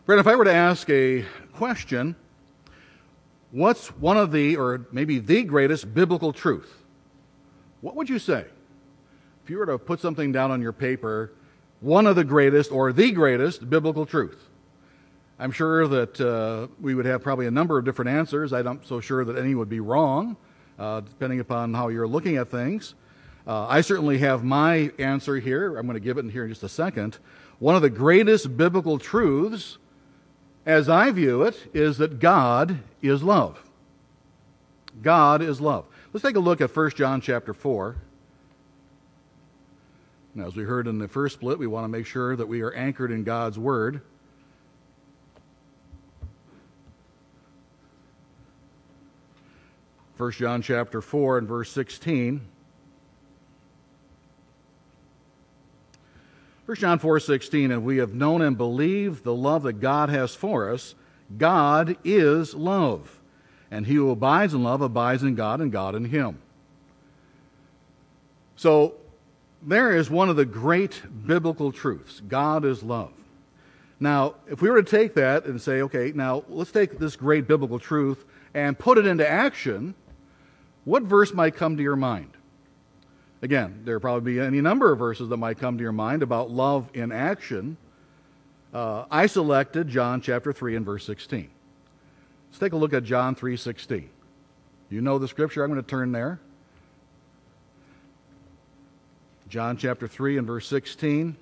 Brett, if I were to ask a question, what's one of the, or maybe the greatest biblical truth? What would you say? If you were to put something down on your paper, one of the greatest or the greatest biblical truth. I'm sure that we would have probably a number of different answers. I'm not so sure that any would be wrong, depending upon how you're looking at things. I certainly have my answer here. I'm going to give it in here in just a second. One of the greatest biblical truths, as I view it, is that God is love. God is love. Let's take a look at 1 John chapter 4. Now, as we heard in the first split, we want to make sure that we are anchored in God's Word. First John chapter 4 and verse 16. 1 John 4:16, and we have known and believed the love that God has for us. God is love. And he who abides in love abides in God, and God in him. So, there is one of the great biblical truths. God is love. Now, if we were to take that and say, okay, now let's take this great biblical truth and put it into action, what verse might come to your mind? Again, there will probably be any number of verses that might come to your mind about love in action. I selected John chapter 3 and verse 16. Let's take a look at John 3:16. You know the scripture. I'm going to turn there. John chapter 3 and verse 16.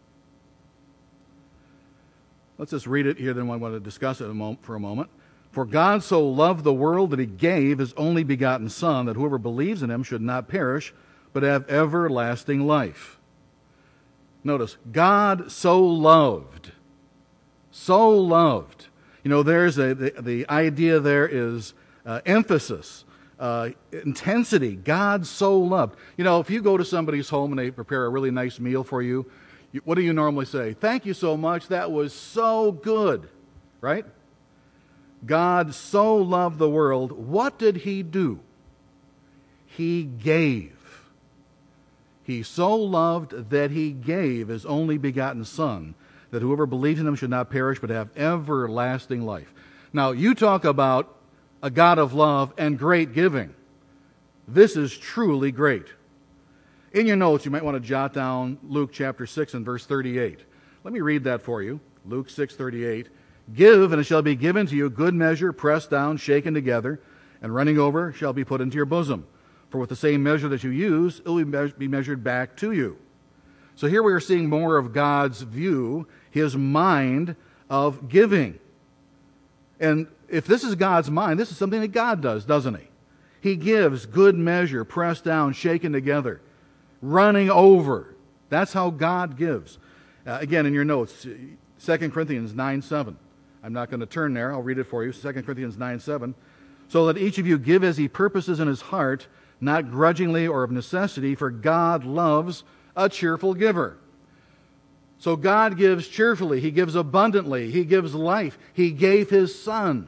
Let's just read it here, then I want to discuss it for a moment. For God so loved the world that he gave his only begotten Son, that whoever believes in him should not perish, but have everlasting life. Notice, God so loved. So loved. You know, there's the idea there is emphasis, intensity. God so loved. You know, if you go to somebody's home and they prepare a really nice meal for you, what do you normally say? Thank you so much. That was so good. Right? God so loved the world. What did he do? He gave. He so loved that he gave his only begotten Son, that whoever believes in him should not perish but have everlasting life. Now, you talk about a God of love and great giving. This is truly great. In your notes, you might want to jot down Luke chapter 6 and verse 38. Let me read that for you. Luke 6:38. Give, and it shall be given to you, good measure, pressed down, shaken together, and running over shall be put into your bosom. For with the same measure that you use, it will be measured back to you. So here we are seeing more of God's view, his mind of giving. And if this is God's mind, this is something that God does, doesn't he? He gives good measure, pressed down, shaken together, running over. That's how God gives. Again, in your notes, 2 Corinthians 9:7. I'm not going to turn there. I'll read it for you. 2 Corinthians 9:7. So that each of you give as he purposes in his heart, not grudgingly or of necessity, for God loves a cheerful giver. So God gives cheerfully. He gives abundantly. He gives life. He gave his Son.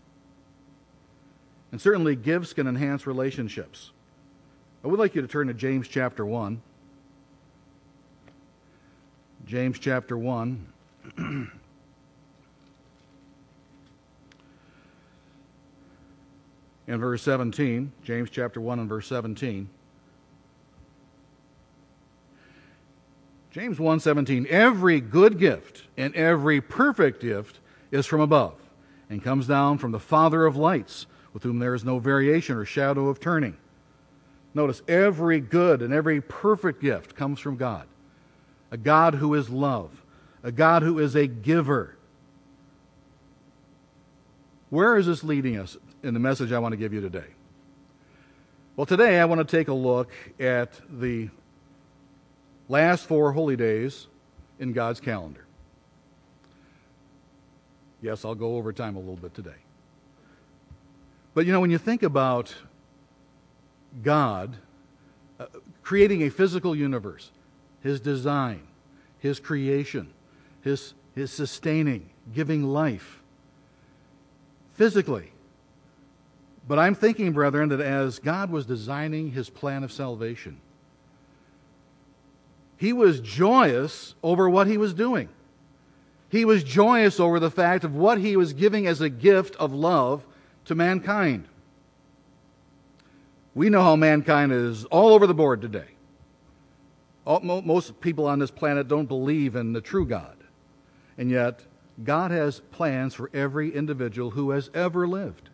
And certainly gifts can enhance relationships. I would like you to turn to James chapter 1. James chapter 1. In verse 17, James chapter 1 and verse 17. James 1:17, every good gift and every perfect gift is from above and comes down from the Father of lights, with whom there is no variation or shadow of turning. Notice, every good and every perfect gift comes from God. A God who is love. A God who is a giver. Where is this leading us in the message I want to give you today? Well, today I want to take a look at the last 4 holy days in God's calendar. Yes, I'll go over time a little bit today. But you know, when you think about God creating a physical universe, his design, his creation, his sustaining, giving life, physically. But I'm thinking, brethren, that as God was designing his plan of salvation, he was joyous over what he was doing. He was joyous over the fact of what he was giving as a gift of love to mankind. We know how mankind is all over the board today. Most people on this planet don't believe in the true God. And yet, God has plans for every individual who has ever lived.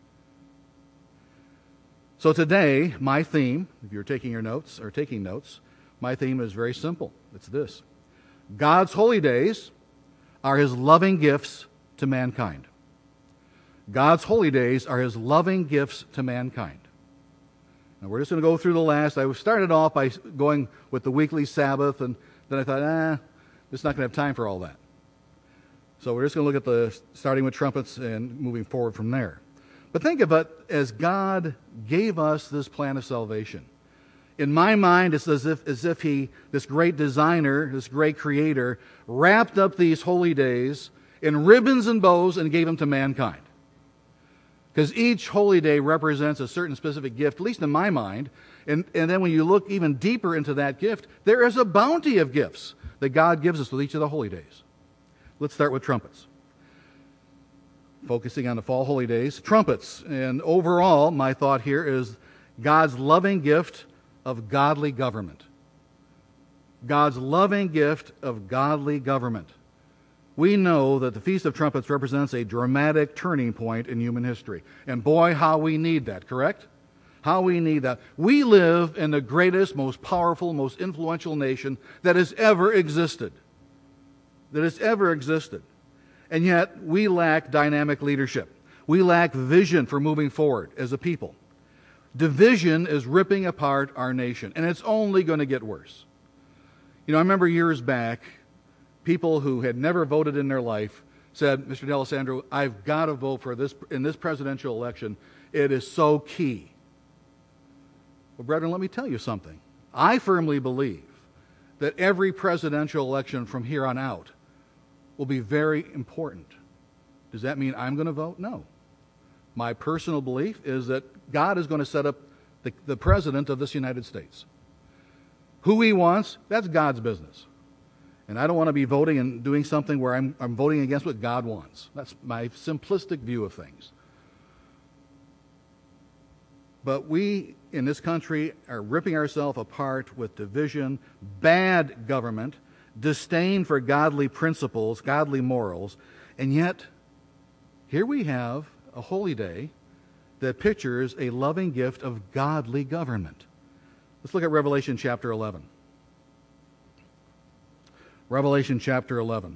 So today, my theme, if you're taking your notes or taking notes, my theme is very simple. It's this: God's holy days are His loving gifts to mankind. God's holy days are His loving gifts to mankind. Now we're just going to go through the last. I started off by going with the weekly Sabbath, and then I thought, just not going to have time for all that. So we're just going to look at starting with trumpets and moving forward from there. But think of it as God gave us this plan of salvation. In my mind, it's as if He, this great designer, this great creator, wrapped up these holy days in ribbons and bows and gave them to mankind. Because each holy day represents a certain specific gift, at least in my mind. And then when you look even deeper into that gift, there is a bounty of gifts that God gives us with each of the holy days. Let's start with trumpets. Focusing on the fall holy days, trumpets. And overall, my thought here is God's loving gift of godly government. God's loving gift of godly government. We know that the Feast of Trumpets represents a dramatic turning point in human history. And boy, how we need that, correct? How we need that. We live in the greatest, most powerful, most influential nation that has ever existed. That has ever existed. And yet, we lack dynamic leadership. We lack vision for moving forward as a people. Division is ripping apart our nation, and it's only going to get worse. You know, I remember years back, people who had never voted in their life said, Mr. D'Alessandro, I've got to vote for this in this presidential election. It is so key. Well, brethren, let me tell you something. I firmly believe that every presidential election from here on out will be very important. Does that mean I'm going to vote? No. My personal belief is that God is going to set up the president of this United States. Who He wants, that's God's business. And I don't want to be voting and doing something where I'm voting against what God wants. That's my simplistic view of things. But we in this country are ripping ourselves apart with division, bad government, disdain for godly principles, godly morals, and yet here we have a holy day that pictures a loving gift of godly government. Let's look at Revelation chapter 11. Revelation chapter 11.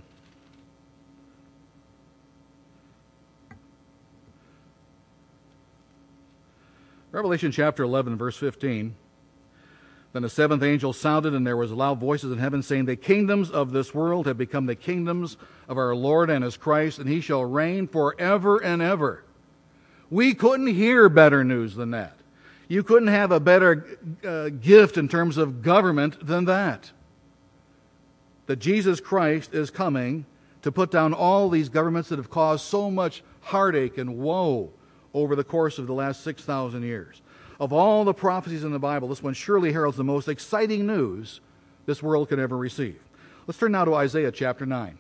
Revelation chapter 11, verse 15. Then the seventh angel sounded, and there was loud voices in heaven saying, the kingdoms of this world have become the kingdoms of our Lord and His Christ, and He shall reign forever and ever. We couldn't hear better news than that. You couldn't have a better gift in terms of government than that. That Jesus Christ is coming to put down all these governments that have caused so much heartache and woe over the course of the last 6,000 years. Of all the prophecies in the Bible, this one surely heralds the most exciting news this world could ever receive. Let's turn now to Isaiah chapter 9.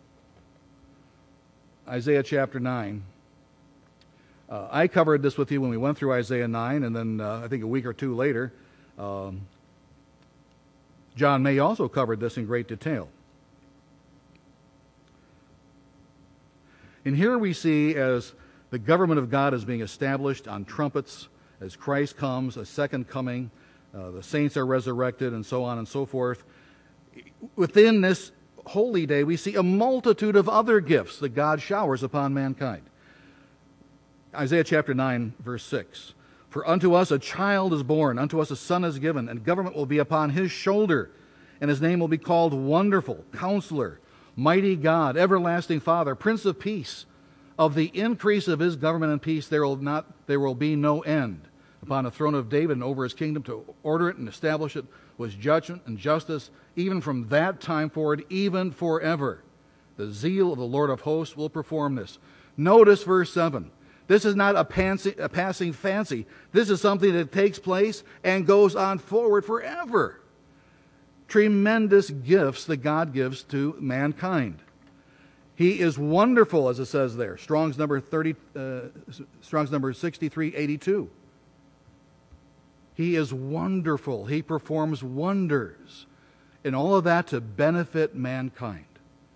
Isaiah chapter 9. I covered this with you when we went through Isaiah 9, and then I think a week or two later, John May also covered this in great detail. And here we see as the government of God is being established on trumpets, as Christ comes, a second coming, the saints are resurrected, and so on and so forth. Within this holy day, we see a multitude of other gifts that God showers upon mankind. Isaiah chapter 9, verse 6. For unto us a child is born, unto us a son is given, and government will be upon His shoulder, and His name will be called Wonderful, Counselor, Mighty God, Everlasting Father, Prince of Peace. Of the increase of His government and peace there will be no end. Upon the throne of David and over His kingdom, to order it and establish it was judgment and justice, even from that time forward, even forever. The zeal of the Lord of hosts will perform this. Notice verse 7. This is not a passing fancy. This is something that takes place and goes on forward forever. Tremendous gifts that God gives to mankind. He is wonderful, as it says there. Strong's number 6382. He is wonderful. He performs wonders. And all of that to benefit mankind.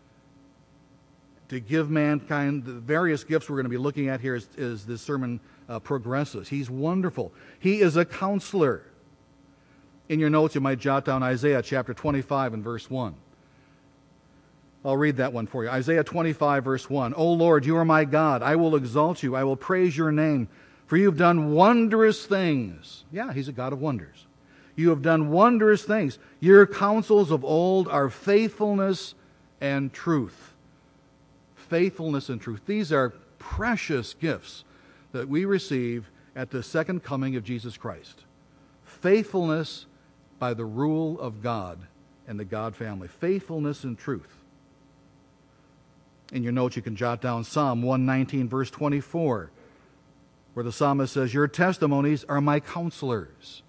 To give mankind the various gifts we're going to be looking at here as this sermon progresses. He's wonderful. He is a counselor. In your notes, you might jot down Isaiah chapter 25 and verse 1. I'll read that one for you. Isaiah 25, verse 1. O Lord, you are my God. I will exalt you. I will praise your name, for you have done wondrous things. Yeah, he's a God of wonders. You have done wondrous things. Your counsels of old are faithfulness and truth. Faithfulness and truth. These are precious gifts that we receive at the second coming of Jesus Christ. Faithfulness by the rule of God and the God family. Faithfulness and truth. In your notes, you can jot down Psalm 119, verse 24, where the psalmist says, your testimonies are my counselors.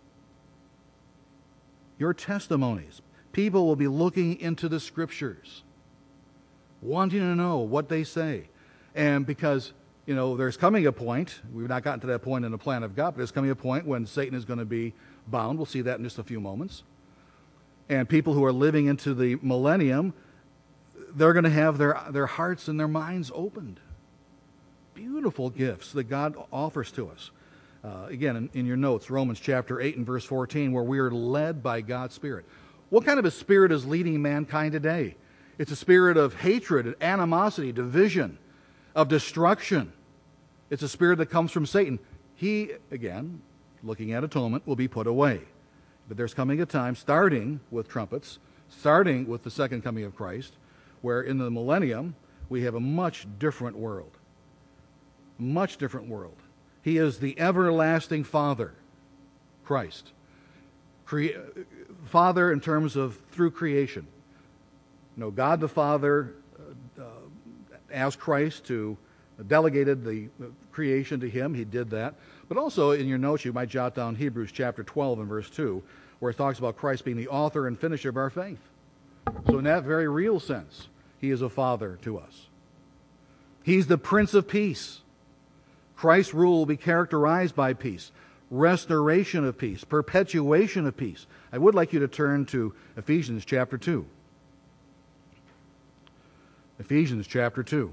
Your testimonies. People will be looking into the Scriptures, wanting to know what they say. And because, there's coming a point, we've not gotten to that point in the plan of God, but there's coming a point when Satan is going to be bound. We'll see that in just a few moments. And people who are living into the millennium, they're going to have their hearts and their minds opened. Beautiful gifts that God offers to us. Again, in your notes, Romans chapter 8 and verse 14, where we are led by God's Spirit. What kind of a spirit is leading mankind today? It's a spirit of hatred, animosity, division, of destruction. It's a spirit that comes from Satan. He, again, looking at atonement, will be put away. But there's coming a time, starting with trumpets, starting with the second coming of Christ, where in the millennium, we have a much different world. Much different world. He is the everlasting Father, Christ. Father in terms of through creation. God the Father asked Christ to, delegated the creation to him. He did that. But also in your notes, you might jot down Hebrews chapter 12 and verse 2, where it talks about Christ being the author and finisher of our faith. So in that very real sense, he is a father to us. He's the Prince of Peace. Christ's rule will be characterized by peace, restoration of peace, perpetuation of peace. I would like you to turn to Ephesians chapter 2. Ephesians chapter 2.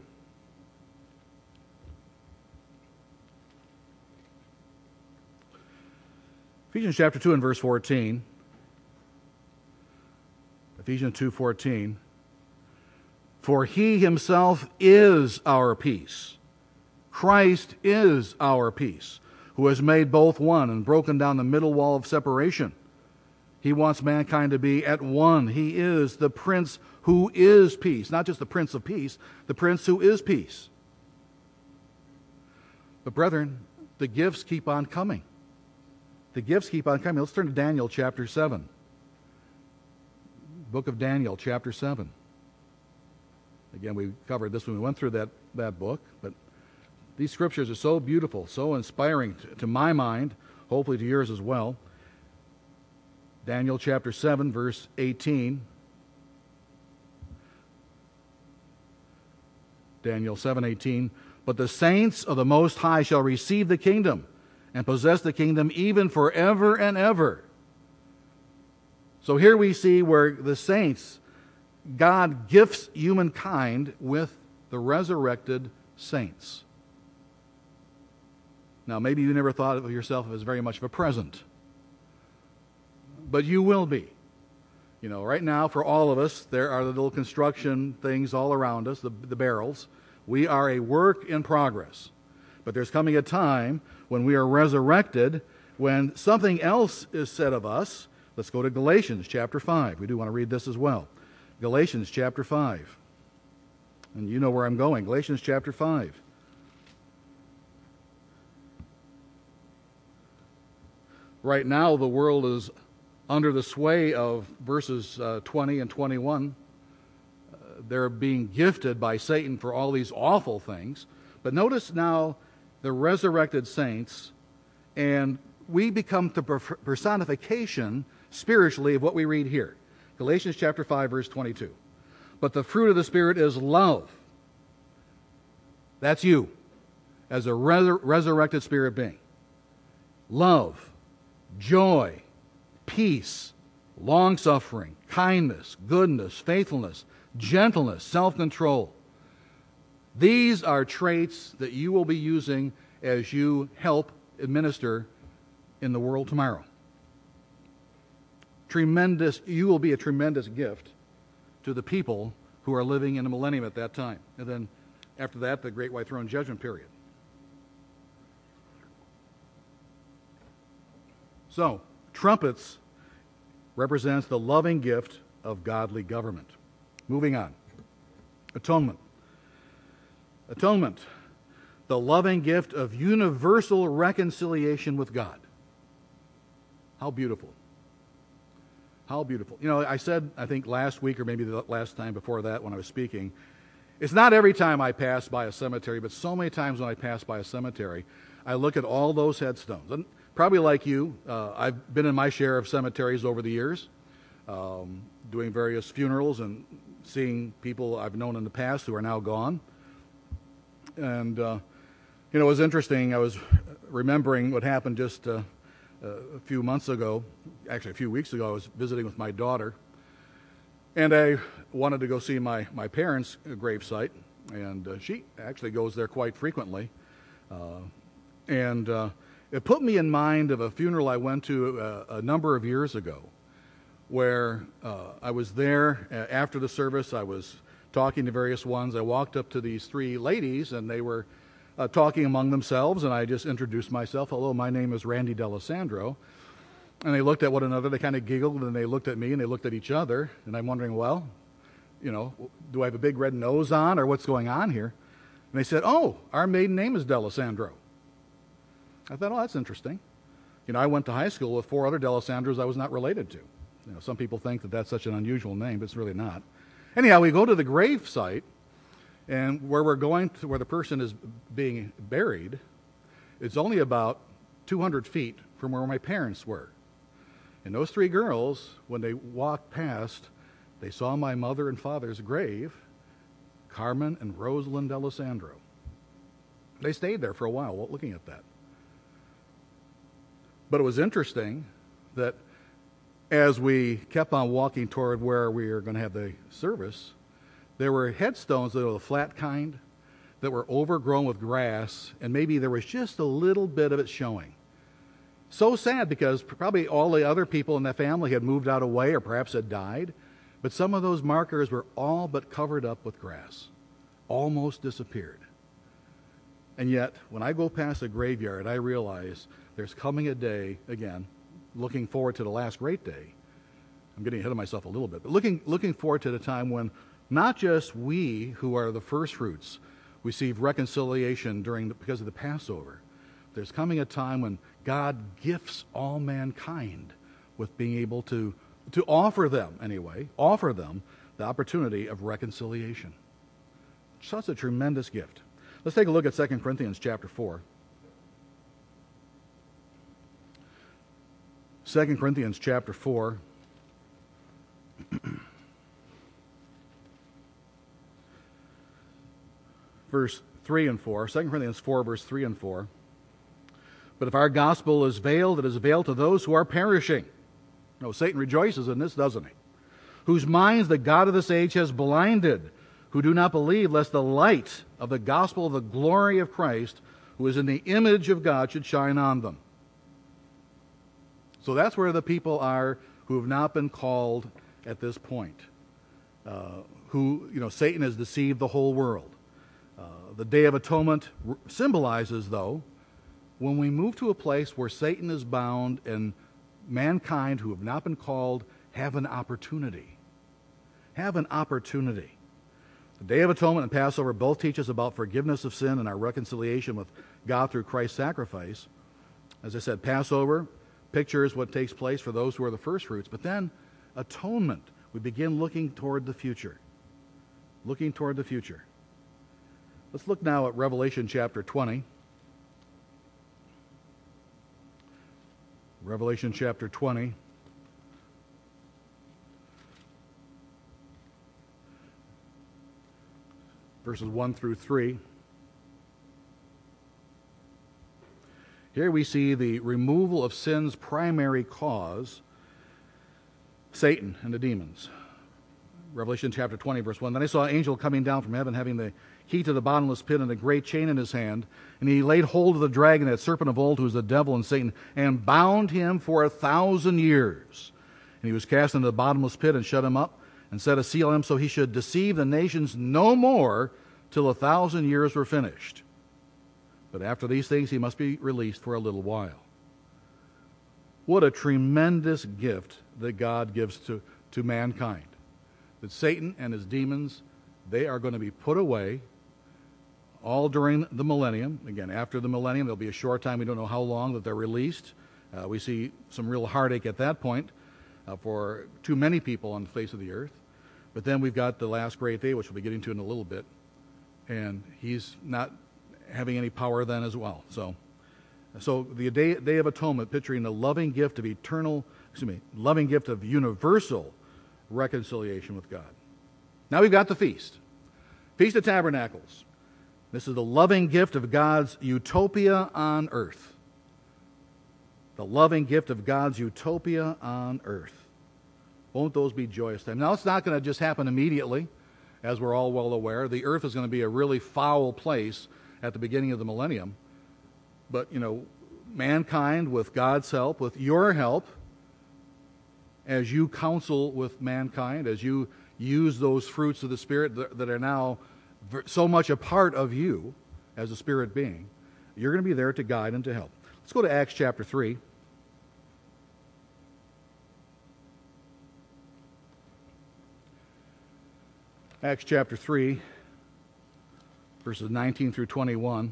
Ephesians chapter 2 and verse 14. Ephesians 2:14. For he himself is our peace. Christ is our peace, who has made both one and broken down the middle wall of separation. He wants mankind to be at one. He is the Prince who is peace. Not just the Prince of Peace, the Prince who is peace. But brethren, the gifts keep on coming. The gifts keep on coming. Let's turn to Daniel chapter 7. Book of Daniel, chapter 7. Again, we covered this when we went through that book, but these scriptures are so beautiful, so inspiring to my mind, hopefully to yours as well. Daniel chapter 7, verse 18. Daniel 7:18. But the saints of the Most High shall receive the kingdom and possess the kingdom even forever and ever. So here we see where the saints, God gifts humankind with the resurrected saints. Now, maybe you never thought of yourself as very much of a present, but you will be. Right now, for all of us, there are the little construction things all around us, the barrels. We are a work in progress. But there's coming a time when we are resurrected, when something else is said of us. Let's go to Galatians chapter 5. We do want to read this as well. Galatians chapter 5. And you know where I'm going. Galatians chapter 5. Right now, the world is under the sway of verses 20 and 21. They're being gifted by Satan for all these awful things. But notice now the resurrected saints, and we become the personification spiritually of what we read here. Galatians chapter 5, verse 22. But the fruit of the Spirit is love, That's you as a resurrected spirit being. Love, joy, peace, long-suffering, kindness, goodness, faithfulness, gentleness, self-control. These are traits that you will be using as you help administer in the world tomorrow. You will be a tremendous gift to the people who are living in the millennium at that time. And then after that, the Great White Throne Judgment period. So, trumpets represents the loving gift of godly government. Moving on. Atonement. Atonement, the loving gift of universal reconciliation with God. How beautiful. How beautiful. You know, I said, I think last week or maybe the last time before that when I was speaking, it's not every time I pass by a cemetery, but so many times when I pass by a cemetery, I look at all those headstones. And probably like you, I've been in my share of cemeteries over the years, doing various funerals and seeing people I've known in the past who are now gone. And, it was interesting. I was remembering what happened just a few months ago. Actually, a few weeks ago, I was visiting with my daughter. And I wanted to go see my parents' gravesite. And she actually goes there quite frequently. It put me in mind of a funeral I went to a number of years ago, where I was there after the service. I was talking to various ones. I walked up to these three ladies, and they were talking among themselves, and I just introduced myself. Hello, my name is Randy D'Alessandro. And they looked at one another. They kind of giggled, and they looked at me, and they looked at each other. And I'm wondering, well, do I have a big red nose on, or what's going on here? And they said, oh, our maiden name is D'Alessandro. I thought, oh, that's interesting. I went to high school with 4 other D'Alessandros I was not related to. Some people think that that's such an unusual name, but it's really not. Anyhow, we go to the grave site, and where we're going to, where the person is being buried, it's only about 200 feet from where my parents were. And those 3 girls, when they walked past, they saw my mother and father's grave, Carmen and Rosalind D'Alessandro. They stayed there for a while looking at that. But it was interesting that as we kept on walking toward where we were going to have the service, there were headstones that were the flat kind that were overgrown with grass, and maybe there was just a little bit of it showing. So sad, because probably all the other people in that family had moved out away or perhaps had died, but some of those markers were all but covered up with grass, almost disappeared. And yet, when I go past a graveyard, I realize there's coming a day, again, looking forward to the last great day. I'm getting ahead of myself a little bit, but looking forward to the time when not just we who are the first fruits receive reconciliation because of the Passover. There's coming a time when God gifts all mankind with being able to offer them the opportunity of reconciliation. Such a tremendous gift. Let's take a look at 2 Corinthians chapter 4. 2 Corinthians chapter 4. Verse 3 and 4. 2 Corinthians 4, verse 3 and 4. But if our gospel is veiled, it is veiled to those who are perishing. No, Satan rejoices in this, doesn't he? Whose minds the God of this age has blinded, who do not believe, lest the light of the gospel of the glory of Christ, who is in the image of God, should shine on them. So that's where the people are who have not been called at this point. Satan has deceived the whole world. The Day of Atonement symbolizes, though, when we move to a place where Satan is bound and mankind who have not been called have an opportunity. Have an opportunity. The Day of Atonement and Passover both teach us about forgiveness of sin and our reconciliation with God through Christ's sacrifice. As I said, Passover pictures what takes place for those who are the first fruits, but then atonement, we begin looking toward the future. Looking toward the future. Let's look now at Revelation chapter 20. Revelation chapter 20. Verses 1 through 3. Here we see the removal of sin's primary cause, Satan and the demons. Revelation chapter 20, verse 1. Then I saw an angel coming down from heaven, having the key to the bottomless pit and a great chain in his hand. And he laid hold of the dragon, that serpent of old, who is the devil and Satan, and bound him for 1,000 years. And he was cast into the bottomless pit and shut him up, and set a seal on him, so he should deceive the nations no more till 1,000 years were finished. But after these things he must be released for a little while. What a tremendous gift that God gives to mankind. That Satan and his demons, they are going to be put away all during the millennium. Again, after the millennium, there'll be a short time, we don't know how long, that they're released. We see some real heartache at that point for too many people on the face of the earth. But then we've got the last great day, which we'll be getting to in a little bit. And he's not having any power then as well. So the day of atonement, picturing the loving gift of loving gift of universal reconciliation with God. Now we've got the feast. Feast of Tabernacles. This is the loving gift of God's utopia on earth. The loving gift of God's utopia on earth. Won't those be joyous times? Now, it's not going to just happen immediately, as we're all well aware. The earth is going to be a really foul place at the beginning of the millennium. But, mankind, with God's help, with your help, as you counsel with mankind, as you use those fruits of the Spirit that are now so much a part of you as a spirit being, you're going to be there to guide and to help. Let's go to Acts chapter 3. Acts chapter 3, verses 19 through 21.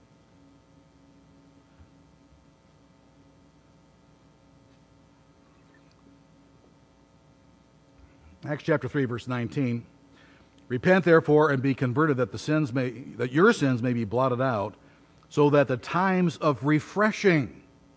Acts chapter 3, verse 19. Repent therefore and be converted, that your sins may be blotted out, so that the times of refreshing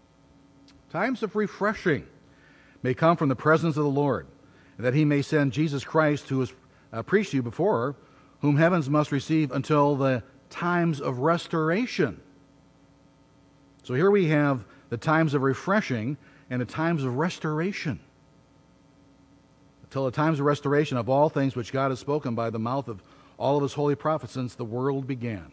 may come from the presence of the Lord, and that he may send Jesus Christ, who was preached to you before, whom heavens must receive until the times of restoration. So here we have the times of refreshing and the times of restoration. Until the times of restoration of all things which God has spoken by the mouth of all of his holy prophets since the world began.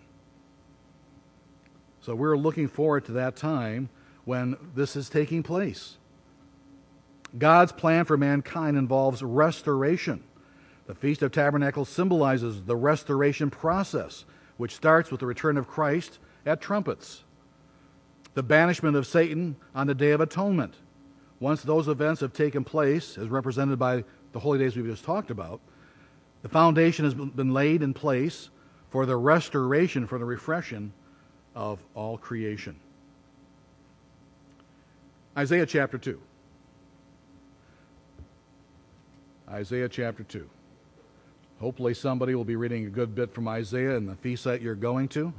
So we're looking forward to that time when this is taking place. God's plan for mankind involves restoration. The Feast of Tabernacles symbolizes the restoration process, which starts with the return of Christ at trumpets. The banishment of Satan on the Day of Atonement. Once those events have taken place, as represented by the holy days we've just talked about, the foundation has been laid in place for the restoration, for the refreshing of all creation. Isaiah chapter 2. Isaiah chapter 2. Hopefully somebody will be reading a good bit from Isaiah in the feast that you're going to.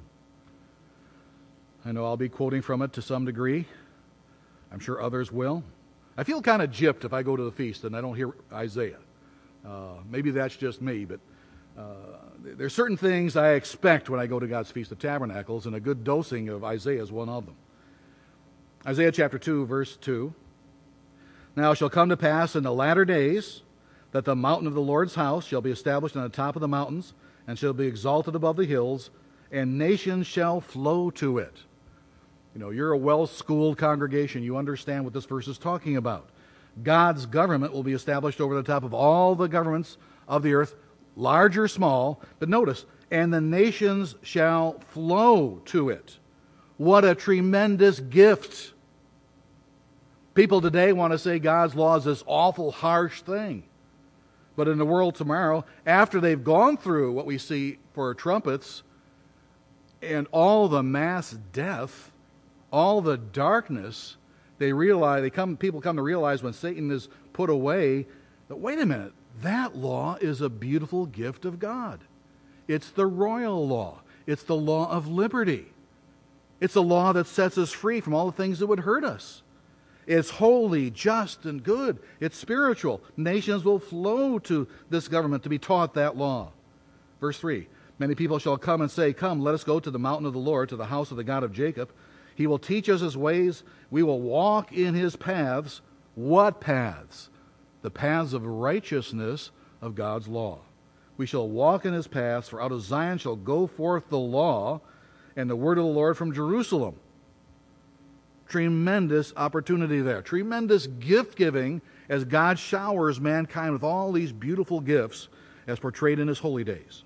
I know I'll be quoting from it to some degree. I'm sure others will. I feel kind of gypped if I go to the feast and I don't hear Isaiah. Maybe that's just me, but there's certain things I expect when I go to God's Feast of Tabernacles, and a good dosing of Isaiah is one of them. Isaiah chapter 2, verse 2. Now it shall come to pass in the latter days that the mountain of the Lord's house shall be established on the top of the mountains, and shall be exalted above the hills, and nations shall flow to it. You're a well-schooled congregation. You understand what this verse is talking about. God's government will be established over the top of all the governments of the earth, large or small. But notice, and the nations shall flow to it. What a tremendous gift. People today want to say God's law is this awful, harsh thing. But in the world tomorrow, after they've gone through what we see for trumpets and all the mass death, all the darkness, people come to realize when Satan is put away that, wait a minute, that law is a beautiful gift of God. It's the royal law. It's the law of liberty. It's a law that sets us free from all the things that would hurt us. It's holy, just, and good. It's spiritual. Nations will flow to this government to be taught that law. Verse 3, many people shall come and say, come, let us go to the mountain of the Lord, to the house of the God of Jacob. He will teach us his ways. We will walk in his paths. What paths? The paths of righteousness of God's law. We shall walk in his paths, for out of Zion shall go forth the law and the word of the Lord from Jerusalem. Tremendous opportunity there. Tremendous gift giving as God showers mankind with all these beautiful gifts as portrayed in his holy days.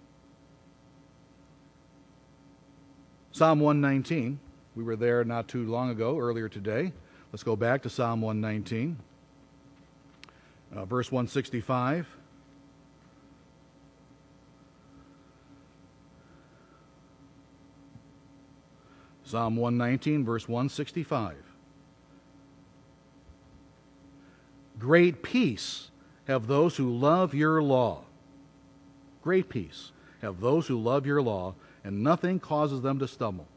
Psalm 119. We were there not too long ago, earlier today. Let's go back to Psalm 119, verse 165. Psalm 119, verse 165. Great peace have those who love your law. Great peace have those who love your law, and nothing causes them to stumble.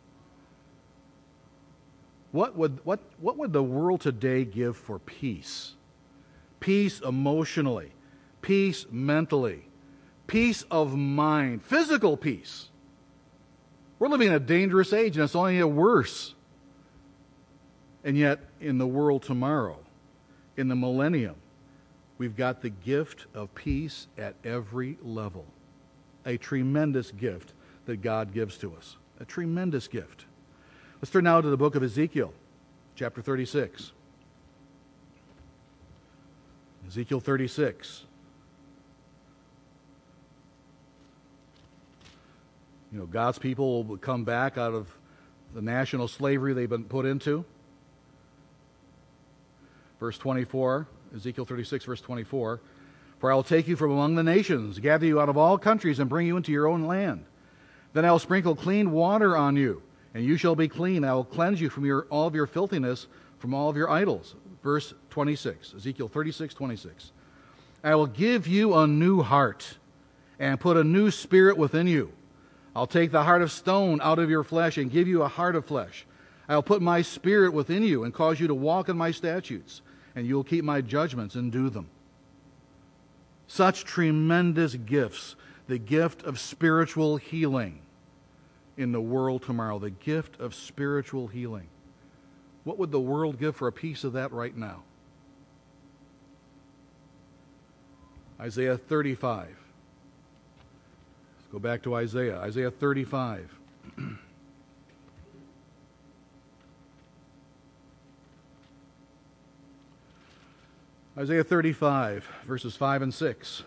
What would the world today give for peace? Peace emotionally, peace mentally, peace of mind, physical peace. We're living in a dangerous age, and it's only get worse. And yet, in the world tomorrow, in the millennium, we've got the gift of peace at every level. A tremendous gift that God gives to us. A tremendous gift. Let's turn now to the book of Ezekiel, chapter 36. Ezekiel 36. You know, God's people will come back out of the national slavery they've been put into. Verse 24, Ezekiel 36, verse 24. For I will take you from among the nations, gather you out of all countries, and bring you into your own land. Then I will sprinkle clean water on you, and you shall be clean. I will cleanse you from all of your filthiness, from all of your idols. Verse 26, Ezekiel 36, 26. I will give you a new heart, and put a new spirit within you. I'll take the heart of stone out of your flesh and give you a heart of flesh. I'll put my spirit within you and cause you to walk in my statutes, and you will keep my judgments and do them. Such tremendous gifts. The gift of spiritual healing in the world tomorrow. The gift of spiritual healing. What would the world give for a piece of that right now? Isaiah 35. Go back to Isaiah. Isaiah 35. Isaiah 35, verses 5 and 6.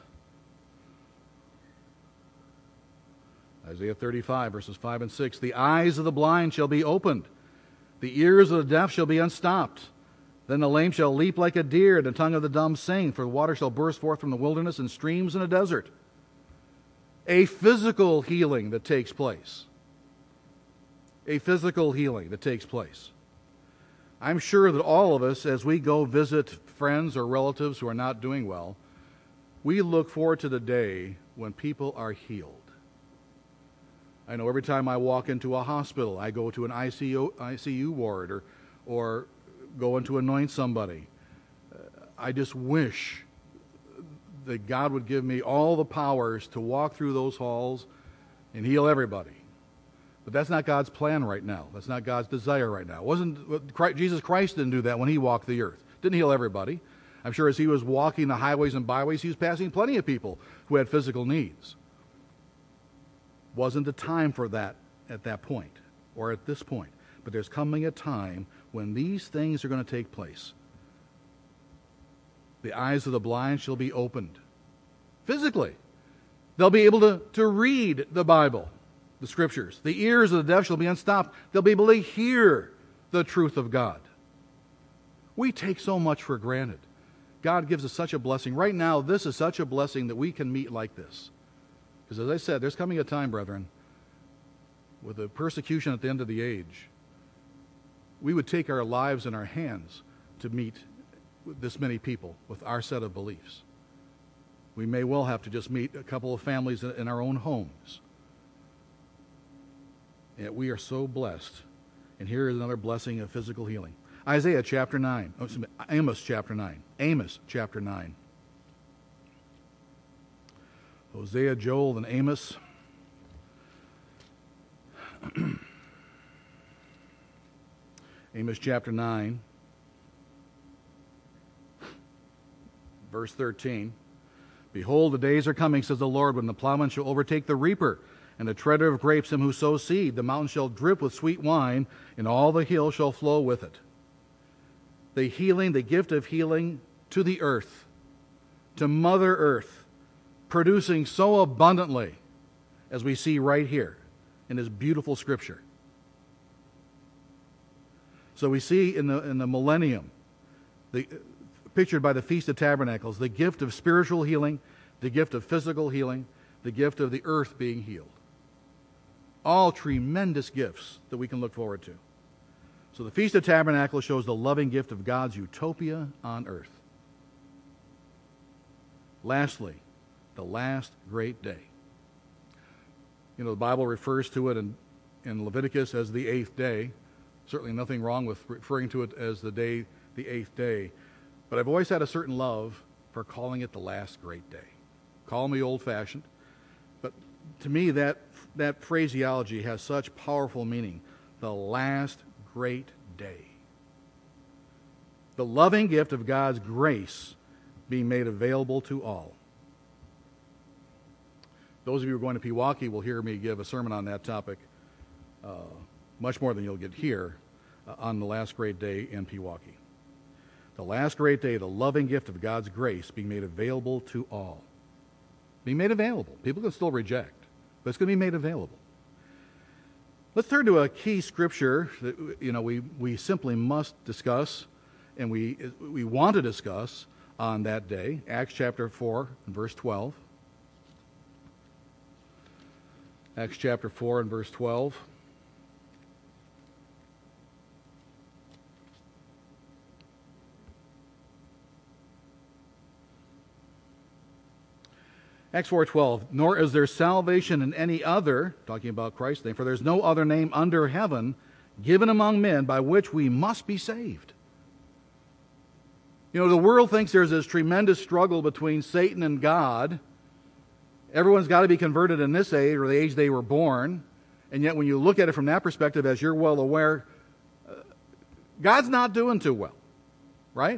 Isaiah 35, verses 5 and 6. The eyes of the blind shall be opened. The ears of the deaf shall be unstopped. Then the lame shall leap like a deer, and the tongue of the dumb sing, for the water shall burst forth from the wilderness and streams in a desert. A physical healing that takes place. A physical healing that takes place. I'm sure that all of us, as we go visit friends or relatives who are not doing well, we look forward to the day when people are healed. I know every time I walk into a hospital, I go to an ICU ward or go in to anoint somebody. I just wish that God would give me all the powers to walk through those halls and heal everybody. But that's not God's plan right now. That's not God's desire right now. Jesus Christ didn't do that when he walked the earth. Didn't heal everybody. I'm sure as he was walking the highways and byways, he was passing plenty of people who had physical needs. Wasn't the time for that at that point or at this point. But there's coming a time when these things are going to take place. The eyes of the blind shall be opened. Physically. They'll be able to read the Bible, the Scriptures. The ears of the deaf shall be unstopped. They'll be able to hear the truth of God. We take so much for granted. God gives us such a blessing. Right now, this is such a blessing that we can meet like this. Because as I said, there's coming a time, brethren, with the persecution at the end of the age, we would take our lives in our hands to meet this many people with our set of beliefs. We may well have to just meet a couple of families in our own homes. Yet we are so blessed. And here is another blessing of physical healing. Isaiah chapter 9. Amos chapter 9. Amos chapter 9. Hosea, Joel, and Amos. Amos chapter 9, verse 13. Behold, the days are coming, says the Lord, when the plowman shall overtake the reaper, and the treader of grapes him who sows seed. The mountain shall drip with sweet wine, and all the hills shall flow with it. The healing, the gift of healing to the earth, to Mother Earth, producing so abundantly, as we see right here in this beautiful scripture. So we see in the millennium, pictured by the Feast of Tabernacles, the gift of spiritual healing, the gift of physical healing, the gift of the earth being healed. All tremendous gifts that we can look forward to. So the Feast of Tabernacles shows the loving gift of God's utopia on earth. Lastly, the last great day. You know, the Bible refers to it in Leviticus as the eighth day. Certainly nothing wrong with referring to it as the eighth day. But I've always had a certain love for calling it the last great day. Call me old-fashioned, but to me that phraseology has such powerful meaning. The last great day. The loving gift of God's grace being made available to all. Those of you who are going to Pewaukee will hear me give a sermon on that topic, much more than you'll get here, on the last great day in Pewaukee. The last great day, the loving gift of God's grace being made available to all. Being made available. People can still reject, but it's going to be made available. Let's turn to a key scripture that we simply must discuss, and we want to discuss on that day. Acts chapter 4 and verse 12. Acts chapter 4 and verse 12. Acts 4:12, nor is there salvation in any other, talking about Christ's name, for there's no other name under heaven given among men by which we must be saved. You know, the world thinks there's this tremendous struggle between Satan and God. Everyone's got to be converted in this age or the age they were born. And yet when you look at it from that perspective, as you're well aware, God's not doing too well, right?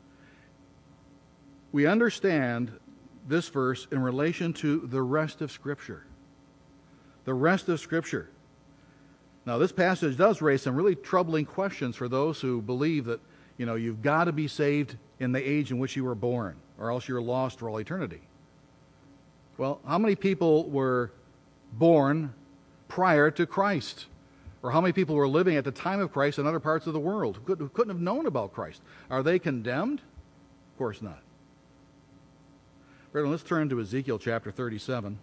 We understand this verse in relation to the rest of Scripture. The rest of Scripture. Now, this passage does raise some really troubling questions for those who believe that, you've got to be saved in the age in which you were born, or else you're lost for all eternity. Well, how many people were born prior to Christ? Or how many people were living at the time of Christ in other parts of the world who couldn't have known about Christ? Are they condemned? Of course not. Brethren, let's turn to Ezekiel chapter 37.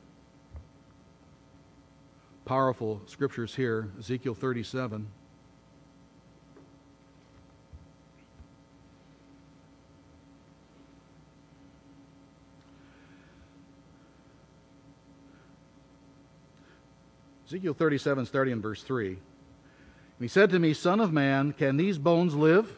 Powerful scriptures here. Ezekiel 37. Ezekiel 37, starting in verse 3. And he said to me, Son of man, can these bones live?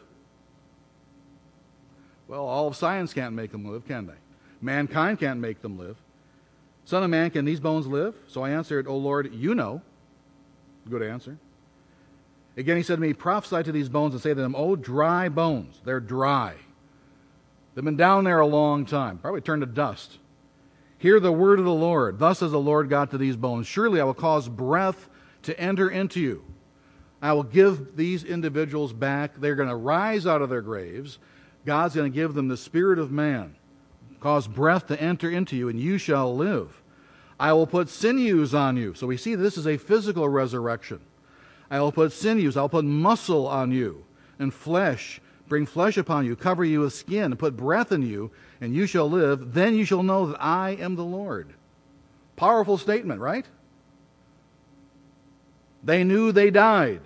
Well, all of science can't make them live, can they? Mankind can't make them live. Son of man, can these bones live? So I answered, O Lord, you know. Good answer. Again he said to me, prophesy to these bones and say to them, O dry bones, they're dry. They've been down there a long time, probably turned to dust. Hear the word of the Lord. Thus says the Lord God to these bones, surely I will cause breath to enter into you. I will give these individuals back. They're going to rise out of their graves. God's going to give them the spirit of man. Cause breath to enter into you, and you shall live. I will put sinews on you. So we see this is a physical resurrection. I will put sinews, I'll put muscle on you, and flesh, bring flesh upon you, cover you with skin, and put breath in you, and you shall live. Then you shall know that I am the Lord. Powerful statement, right? They knew they died.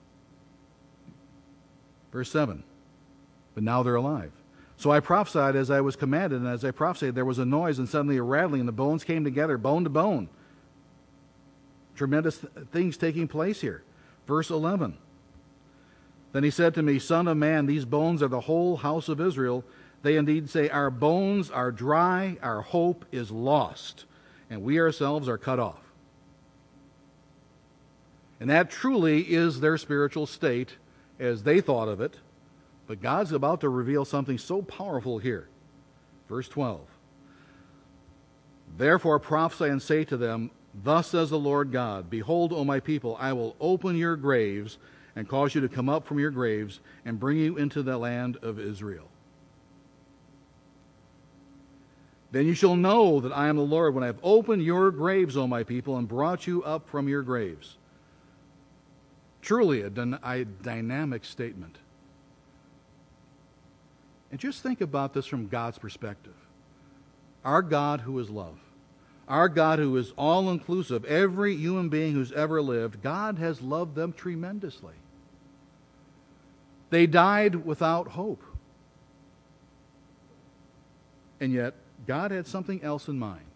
Verse 7. But now they're alive. So I prophesied as I was commanded, and as I prophesied, there was a noise and suddenly a rattling, and the bones came together, bone to bone. Tremendous things taking place here. Verse 11. Then he said to me, Son of man, these bones are the whole house of Israel. They indeed say, our bones are dry, our hope is lost, and we ourselves are cut off. And that truly is their spiritual state as they thought of it, but God's about to reveal something so powerful here. Verse 12. Therefore prophesy and say to them, Thus says the Lord God, Behold, O my people, I will open your graves and cause you to come up from your graves and bring you into the land of Israel. Then you shall know that I am the Lord when I have opened your graves, O my people, and brought you up from your graves. Truly a dynamic statement. And just think about this from God's perspective. Our God who is love, our God who is all-inclusive, every human being who's ever lived, God has loved them tremendously. They died without hope. And yet, God had something else in mind.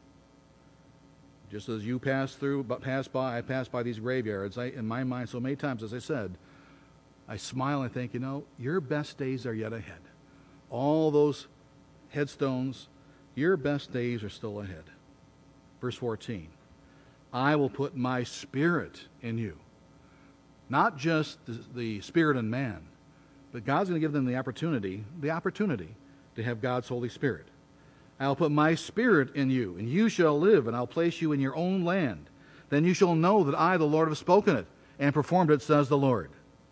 Just as you I pass by these graveyards, in my mind so many times, as I said, I smile and I think, your best days are yet ahead. All those headstones, your best days are still ahead. Verse 14, I will put my spirit in you. Not just the spirit in man, but God's going to give them the opportunity to have God's Holy Spirit. I'll put my spirit in you, and you shall live, and I'll place you in your own land. Then you shall know that I, the Lord, have spoken it and performed it, says the Lord.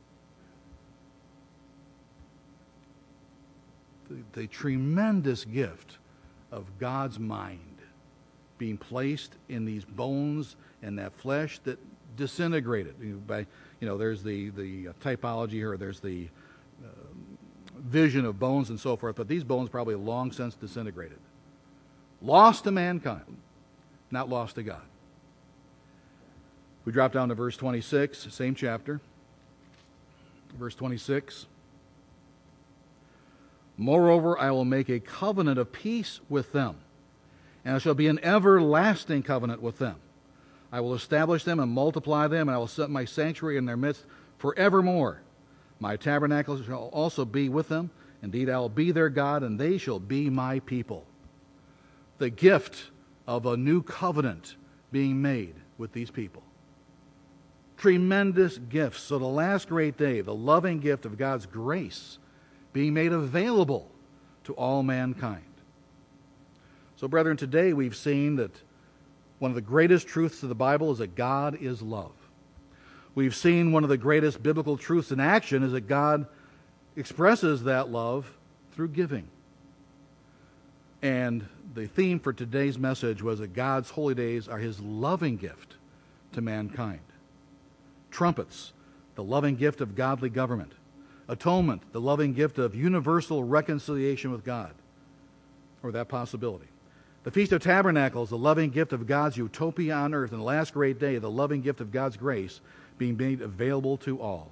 The tremendous gift of God's mind being placed in these bones and that flesh that disintegrated. There's the typology here, there's the vision of bones and so forth, but these bones probably have long since disintegrated. Lost to mankind, not lost to God. We drop down to verse 26, same chapter. Verse 26. Moreover, I will make a covenant of peace with them, and it shall be an everlasting covenant with them. I will establish them and multiply them, and I will set my sanctuary in their midst forevermore. My tabernacle shall also be with them. Indeed, I will be their God, and they shall be my people. The gift of a new covenant being made with these people. Tremendous gifts. So the last great day, the loving gift of God's grace being made available to all mankind. So, brethren, today we've seen that one of the greatest truths of the Bible is that God is love. We've seen one of the greatest biblical truths in action is that God expresses that love through giving. And the theme for today's message was that God's holy days are His loving gift to mankind. Trumpets, the loving gift of godly government. Atonement, the loving gift of universal reconciliation with God, or that possibility. The Feast of Tabernacles, the loving gift of God's utopia on earth, and the last great day, the loving gift of God's grace being made available to all.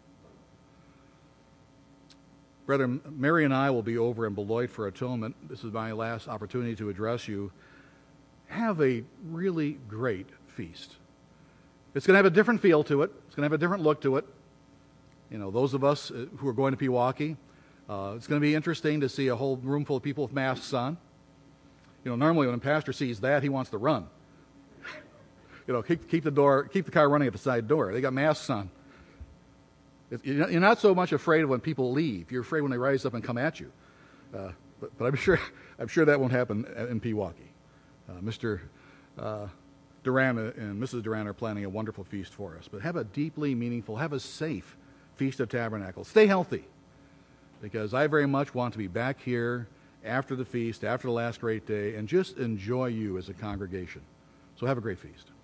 Brother, Mary and I will be over in Beloit for atonement. This is my last opportunity to address you. Have a really great feast. It's going to have a different feel to it. It's going to have a different look to it. Those of us who are going to Pewaukee, it's going to be interesting to see a whole room full of people with masks on. Normally when a pastor sees that, he wants to run. Keep the car running at the side door. They got masks on. You're not so much afraid of when people leave. You're afraid when they rise up and come at you. But I'm sure that won't happen in Pewaukee. Mr. Duran and Mrs. Duran are planning a wonderful feast for us. But have a deeply meaningful, have a safe Feast of Tabernacles. Stay healthy, because I very much want to be back here after the feast, after the last great day, and just enjoy you as a congregation. So have a great feast.